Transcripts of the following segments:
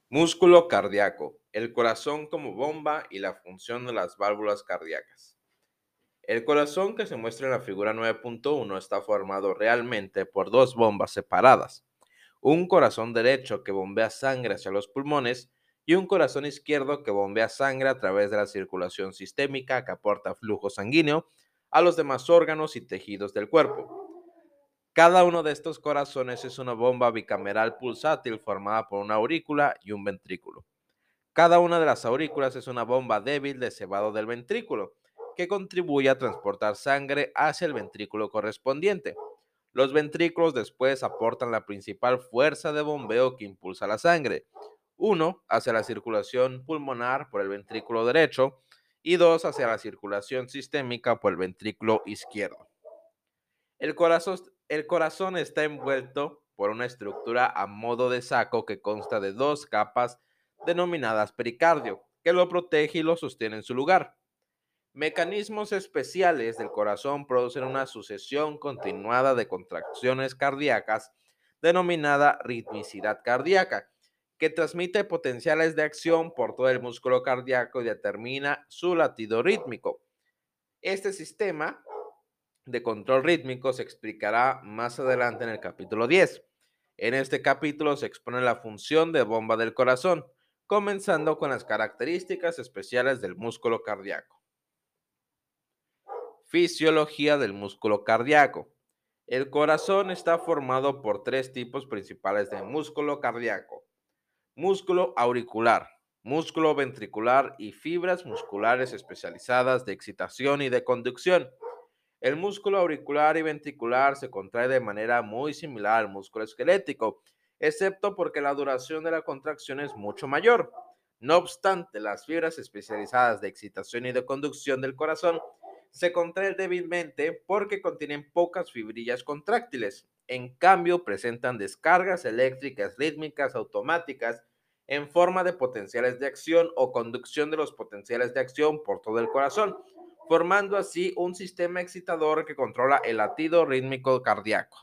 Músculo cardíaco, el corazón como bomba y la función de las válvulas cardíacas. El corazón que se muestra en la figura 9.1 está formado realmente por dos bombas separadas. Un corazón derecho que bombea sangre hacia los pulmones y un corazón izquierdo que bombea sangre a través de la circulación sistémica que aporta flujo sanguíneo a los demás órganos y tejidos del cuerpo. Cada uno de estos corazones es una bomba bicameral pulsátil formada por una aurícula y un ventrículo. Cada una de las aurículas es una bomba débil de cebado del ventrículo, que contribuye a transportar sangre hacia el ventrículo correspondiente. Los ventrículos después aportan la principal fuerza de bombeo que impulsa la sangre. Uno, hacia la circulación pulmonar por el ventrículo derecho y dos, hacia la circulación sistémica por el ventrículo izquierdo. El corazón está envuelto por una estructura a modo de saco que consta de dos capas denominadas pericardio, que lo protege y lo sostiene en su lugar. Mecanismos especiales del corazón producen una sucesión continuada de contracciones cardíacas denominada ritmicidad cardíaca, que transmite potenciales de acción por todo el músculo cardíaco y determina su latido rítmico. Este sistema de control rítmico se explicará más adelante en el capítulo 10. En este capítulo se expone la función de bomba del corazón, comenzando con las características especiales del músculo cardíaco. Fisiología del músculo cardíaco. El corazón está formado por tres tipos principales de músculo cardíaco: músculo auricular, músculo ventricular y fibras musculares especializadas de excitación y de conducción. El músculo auricular y ventricular se contrae de manera muy similar al músculo esquelético, excepto porque la duración de la contracción es mucho mayor. No obstante, las fibras especializadas de excitación y de conducción del corazón se contraen débilmente porque contienen pocas fibrillas contráctiles. En cambio, presentan descargas eléctricas rítmicas automáticas en forma de potenciales de acción o conducción de los potenciales de acción por todo el corazón, formando así un sistema excitador que controla el latido rítmico cardíaco.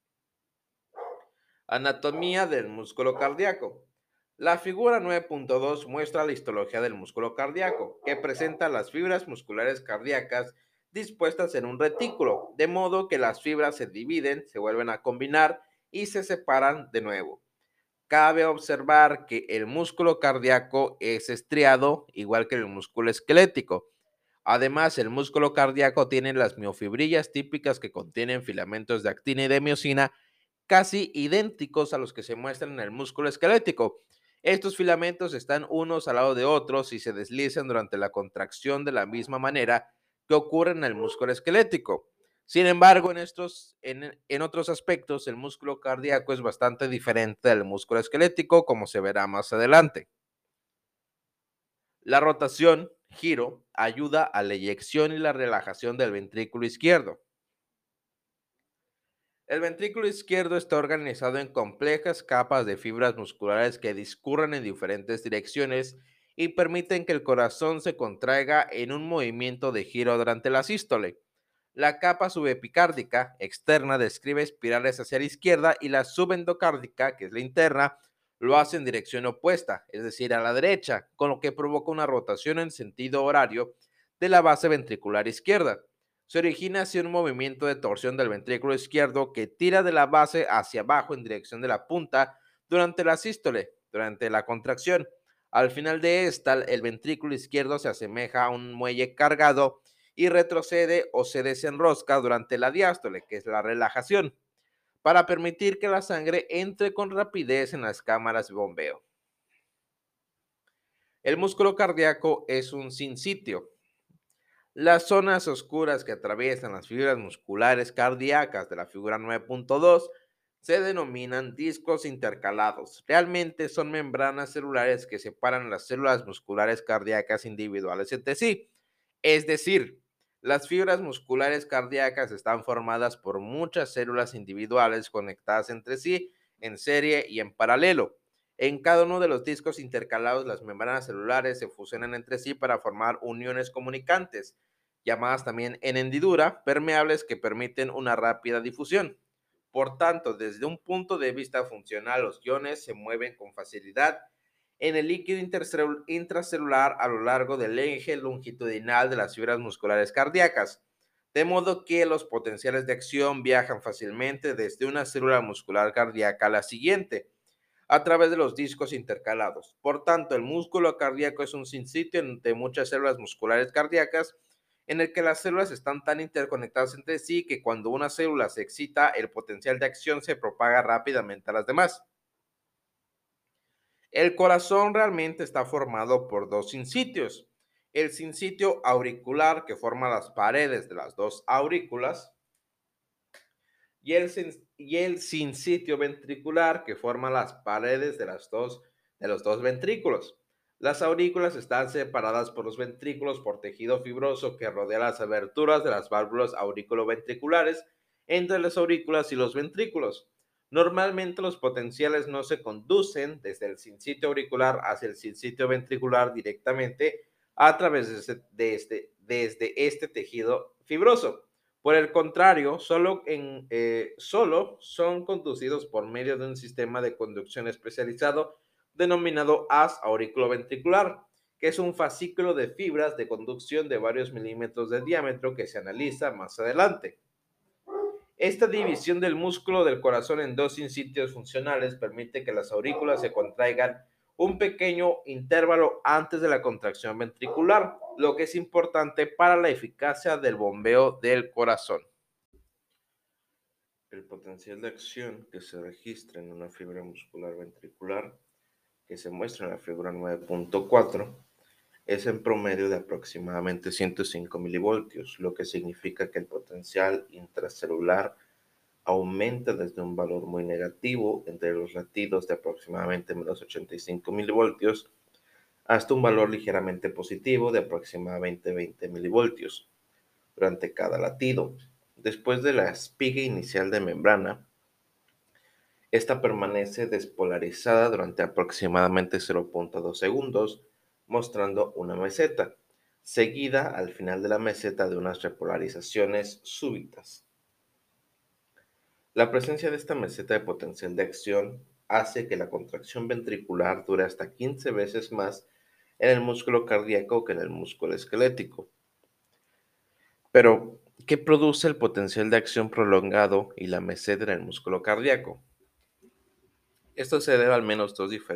Anatomía del músculo cardíaco. La figura 9.2 muestra la histología del músculo cardíaco, que presenta las fibras musculares cardíacas dispuestas en un retículo, de modo que las fibras se dividen, se vuelven a combinar y se separan de nuevo. Cabe observar que el músculo cardíaco es estriado, igual que el músculo esquelético. Además, el músculo cardíaco tiene las miofibrillas típicas que contienen filamentos de actina y de miocina casi idénticos a los que se muestran en el músculo esquelético. Estos filamentos están unos al lado de otros y se deslizan durante la contracción de la misma manera que ocurre en el músculo esquelético. Sin embargo, en otros aspectos, el músculo cardíaco es bastante diferente del músculo esquelético, como se verá más adelante. La rotación, giro, ayuda a la eyección y la relajación del ventrículo izquierdo. El ventrículo izquierdo está organizado en complejas capas de fibras musculares que discurren en diferentes direcciones y permiten que el corazón se contraiga en un movimiento de giro durante la sístole. La capa subepicárdica externa describe espirales hacia la izquierda y la subendocárdica, que es la interna, lo hace en dirección opuesta, es decir, a la derecha, con lo que provoca una rotación en sentido horario de la base ventricular izquierda. Se origina así un movimiento de torsión del ventrículo izquierdo que tira de la base hacia abajo en dirección de la punta durante la sístole, durante la contracción. Al final de esta, el ventrículo izquierdo se asemeja a un muelle cargado y retrocede o se desenrosca durante la diástole, que es la relajación, para permitir que la sangre entre con rapidez en las cámaras de bombeo. El músculo cardíaco es un sinsitio. Las zonas oscuras que atraviesan las fibras musculares cardíacas de la figura 9.2 se denominan discos intercalados. Realmente son membranas celulares que separan las células musculares cardíacas individuales entre sí. Es decir, las fibras musculares cardíacas están formadas por muchas células individuales conectadas entre sí en serie y en paralelo. En cada uno de los discos intercalados, las membranas celulares se fusionan entre sí para formar uniones comunicantes, llamadas también en hendidura, permeables que permiten una rápida difusión. Por tanto, desde un punto de vista funcional, los iones se mueven con facilidad en el líquido intracelular a lo largo del eje longitudinal de las fibras musculares cardíacas, de modo que los potenciales de acción viajan fácilmente desde una célula muscular cardíaca a la siguiente, a través de los discos intercalados. Por tanto, el músculo cardíaco es un sinsitio de muchas células musculares cardíacas en el que las células están tan interconectadas entre sí que cuando una célula se excita, el potencial de acción se propaga rápidamente a las demás. El corazón realmente está formado por dos sinsitios. El sinsitio auricular, que forma las paredes de las dos aurículas, y el sinsitio ventricular, que forma las paredes de los dos ventrículos. Las aurículas están separadas por los ventrículos por tejido fibroso que rodea las aberturas de las válvulas auriculoventriculares entre las aurículas y los ventrículos. Normalmente los potenciales no se conducen desde el sinsitio auricular hacia el sinsitio ventricular directamente a través desde este tejido fibroso. Por el contrario, solo son conducidos por medio de un sistema de conducción especializado denominado haz auriculoventricular, que es un fascículo de fibras de conducción de varios milímetros de diámetro que se analiza más adelante. Esta división del músculo del corazón en dos sitios funcionales permite que las aurículas se contraigan un pequeño intervalo antes de la contracción ventricular, lo que es importante para la eficacia del bombeo del corazón. El potencial de acción que se registra en una fibra muscular ventricular, que se muestra en la figura 9.4, es en promedio de aproximadamente 105 milivoltios, lo que significa que el potencial intracelular aumenta desde un valor muy negativo entre los latidos de aproximadamente menos 85 milivoltios hasta un valor ligeramente positivo de aproximadamente 20 milivoltios durante cada latido. Después de la espiga inicial de membrana, esta permanece despolarizada durante aproximadamente 0.2 segundos, mostrando una meseta, seguida al final de la meseta de unas repolarizaciones súbitas. La presencia de esta meseta de potencial de acción hace que la contracción ventricular dure hasta 15 veces más en el músculo cardíaco que en el músculo esquelético. Pero, ¿qué produce el potencial de acción prolongado y la meseta en el músculo cardíaco? Esto se debe al menos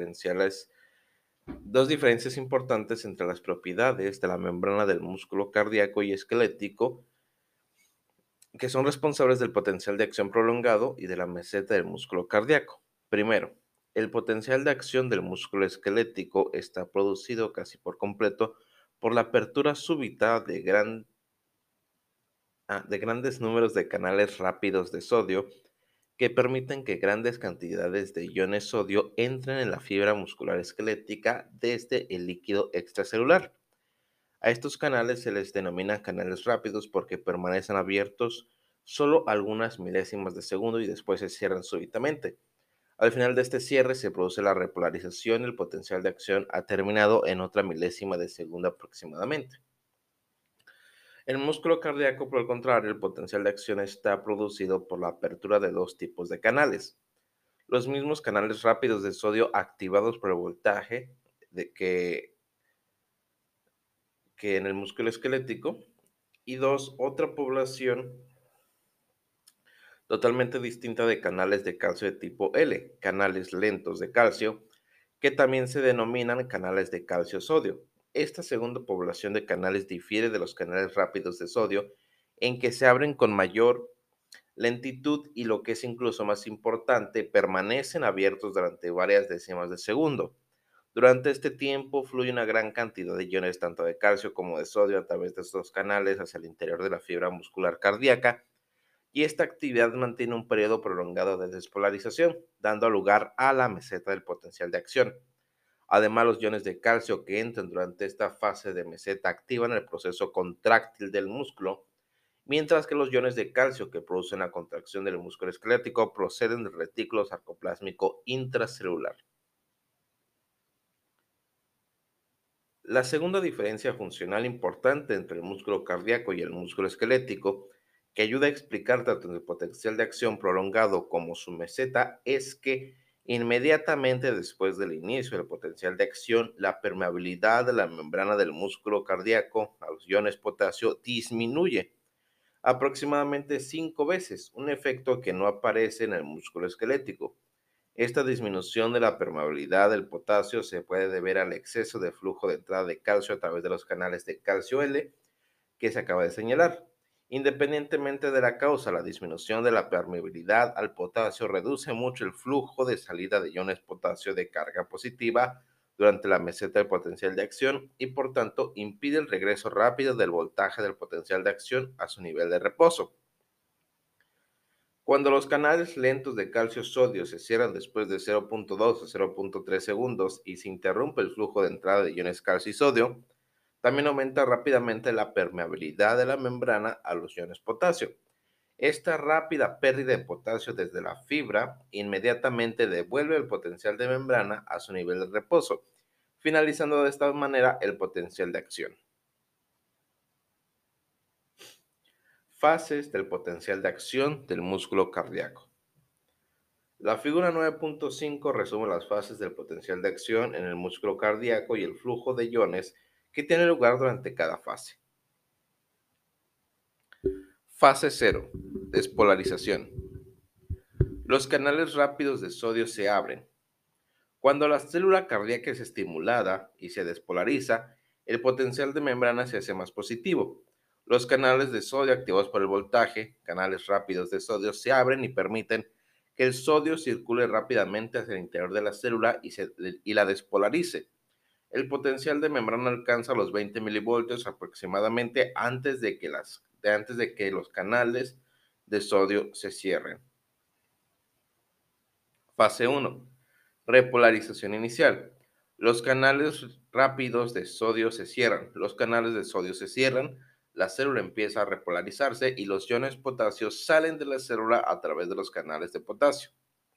dos diferencias importantes entre las propiedades de la membrana del músculo cardíaco y esquelético, que son responsables del potencial de acción prolongado y de la meseta del músculo cardíaco. Primero, el potencial de acción del músculo esquelético está producido casi por completo por la apertura súbita de grandes números de canales rápidos de sodio que permiten que grandes cantidades de iones sodio entren en la fibra muscular esquelética desde el líquido extracelular. A estos canales se les denomina canales rápidos porque permanecen abiertos solo algunas milésimas de segundo y después se cierran súbitamente. Al final de este cierre se produce la repolarización y el potencial de acción ha terminado en otra milésima de segundo aproximadamente. El músculo cardíaco, por el contrario, el potencial de acción está producido por la apertura de dos tipos de canales. Los mismos canales rápidos de sodio activados por el voltaje que en el músculo esquelético. Y dos, otra población totalmente distinta de canales de calcio de tipo L, canales lentos de calcio, que también se denominan canales de calcio-sodio. Esta segunda población de canales difiere de los canales rápidos de sodio en que se abren con mayor lentitud y, lo que es incluso más importante, permanecen abiertos durante varias décimas de segundo. Durante este tiempo fluye una gran cantidad de iones tanto de calcio como de sodio a través de estos canales hacia el interior de la fibra muscular cardíaca, y esta actividad mantiene un periodo prolongado de despolarización, dando lugar a la meseta del potencial de acción. Además, los iones de calcio que entran durante esta fase de meseta activan el proceso contráctil del músculo, mientras que los iones de calcio que producen la contracción del músculo esquelético proceden del retículo sarcoplásmico intracelular. La segunda diferencia funcional importante entre el músculo cardíaco y el músculo esquelético, que ayuda a explicar tanto el potencial de acción prolongado como su meseta, es que Inmediatamente después del inicio del potencial de acción, la permeabilidad de la membrana del músculo cardíaco a los iones potasio disminuye aproximadamente 5 veces, un efecto que no aparece en el músculo esquelético. Esta disminución de la permeabilidad del potasio se puede deber al exceso de flujo de entrada de calcio a través de los canales de calcio L que se acaba de señalar. Independientemente de la causa, la disminución de la permeabilidad al potasio reduce mucho el flujo de salida de iones potasio de carga positiva durante la meseta del potencial de acción y por tanto impide el regreso rápido del voltaje del potencial de acción a su nivel de reposo. Cuando los canales lentos de calcio-sodio se cierran después de 0.2 a 0.3 segundos y se interrumpe el flujo de entrada de iones calcio y sodio, también aumenta rápidamente la permeabilidad de la membrana a los iones potasio. Esta rápida pérdida de potasio desde la fibra inmediatamente devuelve el potencial de membrana a su nivel de reposo, finalizando de esta manera el potencial de acción. Fases del potencial de acción del músculo cardíaco. La figura 9.5 resume las fases del potencial de acción en el músculo cardíaco y el flujo de iones que tiene lugar durante cada fase. Fase 0. Despolarización. Los canales rápidos de sodio se abren. Cuando la célula cardíaca es estimulada y se despolariza, el potencial de membrana se hace más positivo. Los canales de sodio activados por el voltaje, canales rápidos de sodio, se abren y permiten que el sodio circule rápidamente hacia el interior de la célula y la despolarice. El potencial de membrana alcanza los 20 milivoltios aproximadamente antes de que los canales de sodio se cierren. Fase 1. Repolarización inicial. Los canales rápidos de sodio se cierran. Los canales de sodio se cierran, la célula empieza a repolarizarse y los iones potasio salen de la célula a través de los canales de potasio.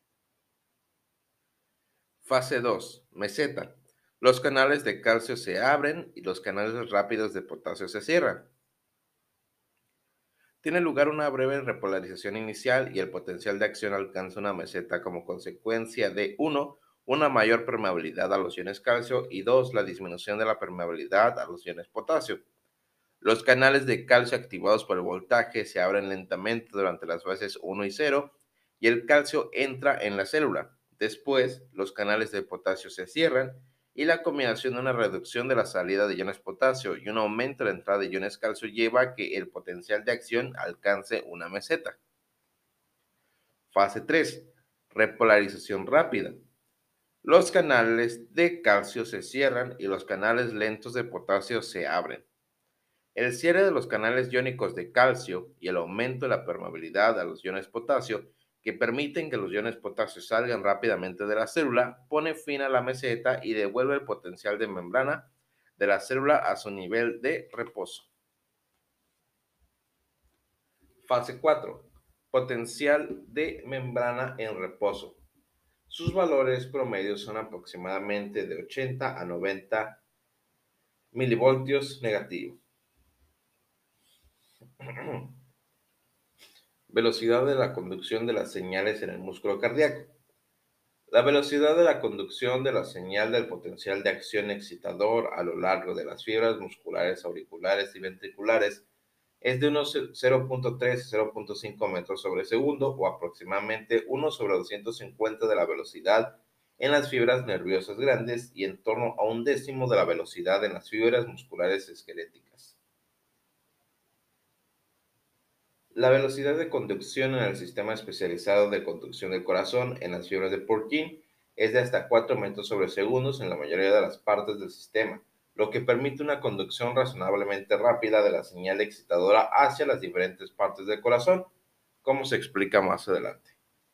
Fase 2. Meseta. Los canales de calcio se abren y los canales rápidos de potasio se cierran. Tiene lugar una breve repolarización inicial y el potencial de acción alcanza una meseta como consecuencia de 1. Una mayor permeabilidad a los iones calcio y 2. La disminución de la permeabilidad a los iones potasio. Los canales de calcio activados por el voltaje se abren lentamente durante las fases 1 y 0 y el calcio entra en la célula. Después, los canales de potasio se cierran y la combinación de una reducción de la salida de iones potasio y un aumento de la entrada de iones calcio lleva a que el potencial de acción alcance una meseta. Fase 3. Repolarización rápida. Los canales de calcio se cierran y los canales lentos de potasio se abren. El cierre de los canales iónicos de calcio y el aumento de la permeabilidad a los iones potasio, que permiten que los iones potasio salgan rápidamente de la célula, pone fin a la meseta y devuelve el potencial de membrana de la célula a su nivel de reposo. Fase 4. Potencial de membrana en reposo. Sus valores promedios son aproximadamente de 80 a 90 milivoltios negativo. Velocidad de la conducción de las señales en el músculo cardíaco. La velocidad de la conducción de la señal del potencial de acción excitador a lo largo de las fibras musculares auriculares y ventriculares es de unos 0.3 a 0.5 metros sobre segundo o aproximadamente 1 sobre 250 de la velocidad en las fibras nerviosas grandes y en torno a un décimo de la velocidad en las fibras musculares esqueléticas. La velocidad de conducción en el sistema especializado de conducción del corazón en las fibras de Purkinje es de hasta 4 metros sobre segundos en la mayoría de las partes del sistema, lo que permite una conducción razonablemente rápida de la señal excitadora hacia las diferentes partes del corazón, como se explica más adelante.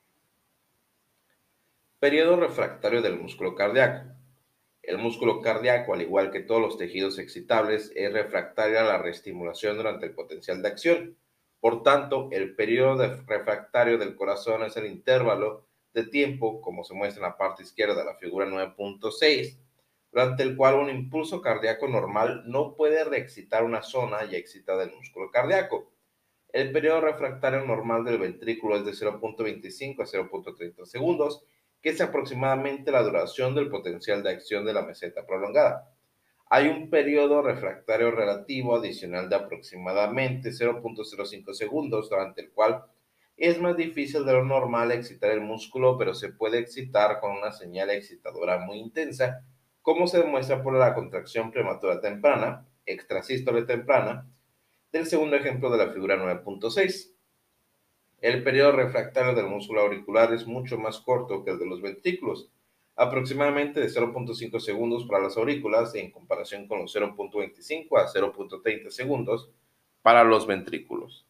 Periodo refractario del músculo cardíaco. El músculo cardíaco, al igual que todos los tejidos excitables, es refractario a la reestimulación durante el potencial de acción. Por tanto, el periodo refractario del corazón es el intervalo de tiempo, como se muestra en la parte izquierda de la figura 9.6, durante el cual un impulso cardíaco normal no puede reexcitar una zona ya excitada del músculo cardíaco. El periodo refractario normal del ventrículo es de 0.25 a 0.30 segundos que es aproximadamente la duración del potencial de acción de la meseta prolongada. Hay un periodo refractario relativo adicional de aproximadamente 0.05 segundos, durante el cual es más difícil de lo normal excitar el músculo, pero se puede excitar con una señal excitadora muy intensa, como se demuestra por la contracción prematura temprana, extrasístole temprana, del segundo ejemplo de la figura 9.6. El periodo refractario del músculo auricular es mucho más corto que el de los ventrículos, aproximadamente de 0.5 segundos para las aurículas en comparación con los 0.25 a 0.30 segundos para los ventrículos.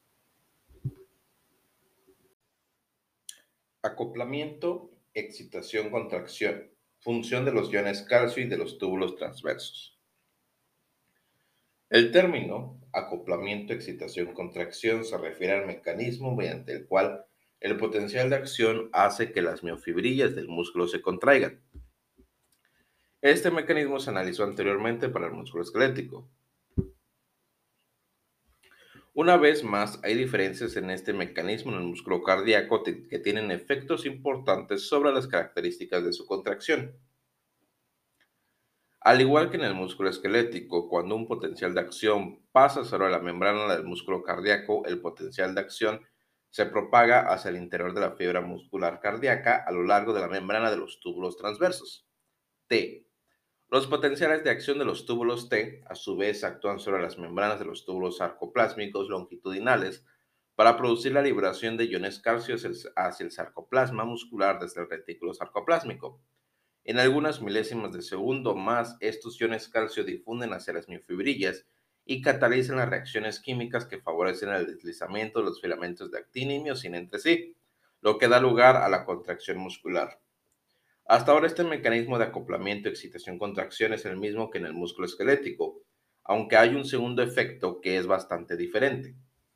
Acoplamiento, excitación, contracción. Función de los iones calcio y de los túbulos transversos. El término acoplamiento, excitación, contracción se refiere al mecanismo mediante el cual el potencial de acción hace que las miofibrillas del músculo se contraigan. Este mecanismo se analizó anteriormente para el músculo esquelético. Una vez más, hay diferencias en este mecanismo en el músculo cardíaco que tienen efectos importantes sobre las características de su contracción. Al igual que en el músculo esquelético, cuando un potencial de acción pasa sobre la membrana del músculo cardíaco, el potencial de acción se propaga hacia el interior de la fibra muscular cardíaca a lo largo de la membrana de los túbulos transversos. T. Los potenciales de acción de los túbulos T, a su vez, actúan sobre las membranas de los túbulos sarcoplásmicos longitudinales para producir la liberación de iones calcio hacia el sarcoplasma muscular desde el retículo sarcoplásmico. En algunas milésimas de segundo más, estos iones calcio difunden hacia las miofibrillas y catalizan las reacciones químicas que favorecen el deslizamiento de los filamentos de actina y miocina entre sí, lo que da lugar a la contracción muscular. Hasta ahora este mecanismo de acoplamiento, excitación, contracción es el mismo que en el músculo esquelético, aunque hay un segundo efecto que es bastante diferente.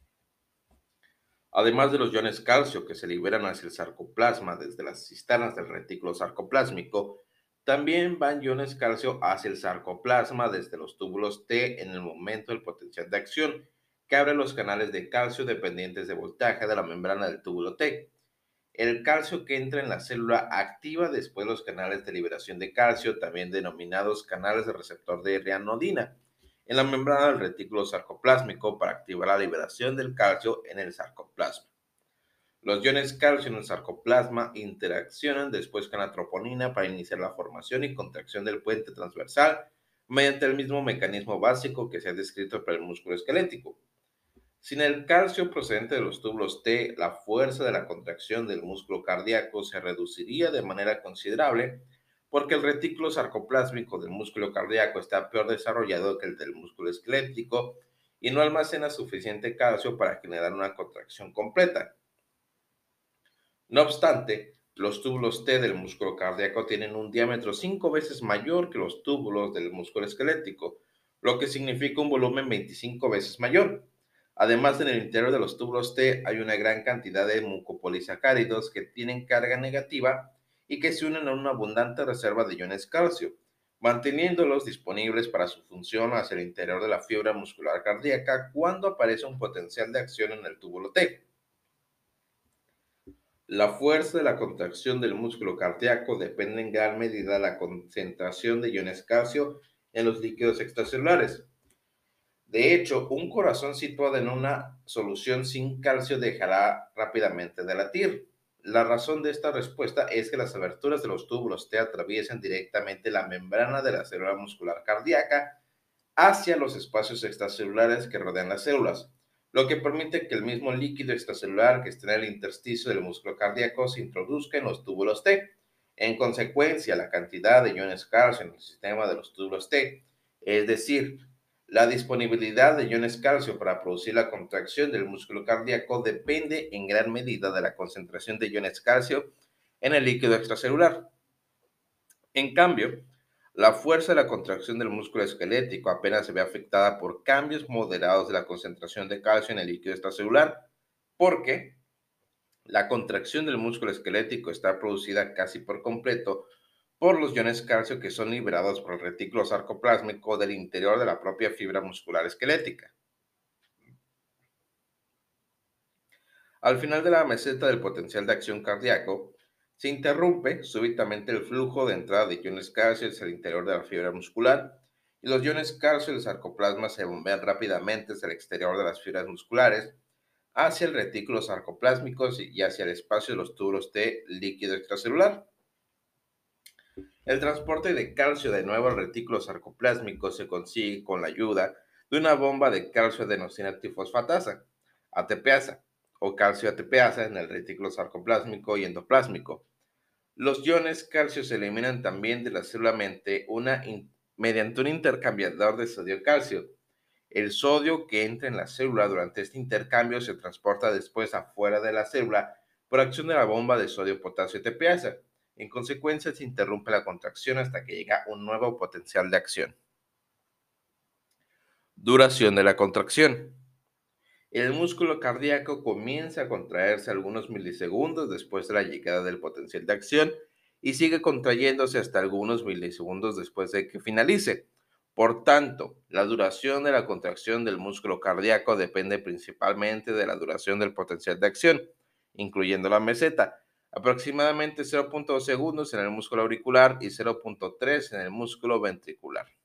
Además de los iones calcio que se liberan hacia el sarcoplasma desde las cisternas del retículo sarcoplásmico, también van iones calcio hacia el sarcoplasma desde los túbulos T en el momento del potencial de acción, que abre los canales de calcio dependientes de voltaje de la membrana del túbulo T. El calcio que entra en la célula activa después los canales de liberación de calcio, también denominados canales de receptor de rianodina, en la membrana del retículo sarcoplásmico para activar la liberación del calcio en el sarcoplasma. Los iones calcio en el sarcoplasma interaccionan después con la troponina para iniciar la formación y contracción del puente transversal mediante el mismo mecanismo básico que se ha descrito para el músculo esquelético. Sin el calcio procedente de los túbulos T, la fuerza de la contracción del músculo cardíaco se reduciría de manera considerable porque el retículo sarcoplásmico del músculo cardíaco está peor desarrollado que el del músculo esquelético y no almacena suficiente calcio para generar una contracción completa. No obstante, los túbulos T del músculo cardíaco tienen un diámetro 5 veces mayor que los túbulos del músculo esquelético, lo que significa un volumen 25 veces mayor. Además, en el interior de los túbulos T hay una gran cantidad de mucopolisacáridos que tienen carga negativa y que se unen a una abundante reserva de iones calcio, manteniéndolos disponibles para su función hacia el interior de la fibra muscular cardíaca cuando aparece un potencial de acción en el túbulo T. La fuerza de la contracción del músculo cardíaco depende en gran medida de la concentración de iones calcio en los líquidos extracelulares. De hecho, un corazón situado en una solución sin calcio dejará rápidamente de latir. La razón de esta respuesta es que las aberturas de los túbulos T atraviesan directamente la membrana de la célula muscular cardíaca hacia los espacios extracelulares que rodean las células, lo que permite que el mismo líquido extracelular que está en el intersticio del músculo cardíaco se introduzca en los túbulos T. En consecuencia, la cantidad de iones calcio en el sistema de los túbulos T, es decir, la disponibilidad de iones calcio para producir la contracción del músculo cardíaco, depende en gran medida de la concentración de iones calcio en el líquido extracelular. En cambio, la fuerza de la contracción del músculo esquelético apenas se ve afectada por cambios moderados de la concentración de calcio en el líquido extracelular, porque la contracción del músculo esquelético está producida casi por completo por los iones calcio que son liberados por el retículo sarcoplásmico del interior de la propia fibra muscular esquelética. Al final de la meseta del potencial de acción cardíaco, Se interrumpe súbitamente el flujo de entrada de iones calcio hacia el interior de la fibra muscular y los iones calcio del sarcoplasma se bombean rápidamente hacia el exterior de las fibras musculares, hacia el retículo sarcoplásmico y hacia el espacio de los túbulos de líquido extracelular. El transporte de calcio de nuevo al retículo sarcoplásmico se consigue con la ayuda de una bomba de calcio adenosina trifosfatasa, ATPasa, o calcio ATPasa en el retículo sarcoplásmico y endoplásmico. Los iones calcio se eliminan también de la célula mente mediante un intercambiador de sodio-calcio. El sodio que entra en la célula durante este intercambio se transporta después afuera de la célula por acción de la bomba de sodio-potasio ATPasa. En consecuencia, se interrumpe la contracción hasta que llega un nuevo potencial de acción. Duración de la contracción. El músculo cardíaco comienza a contraerse algunos milisegundos después de la llegada del potencial de acción y sigue contrayéndose hasta algunos milisegundos después de que finalice. Por tanto, la duración de la contracción del músculo cardíaco depende principalmente de la duración del potencial de acción, incluyendo la meseta, aproximadamente 0.2 segundos en el músculo auricular y 0.3 en el músculo ventricular.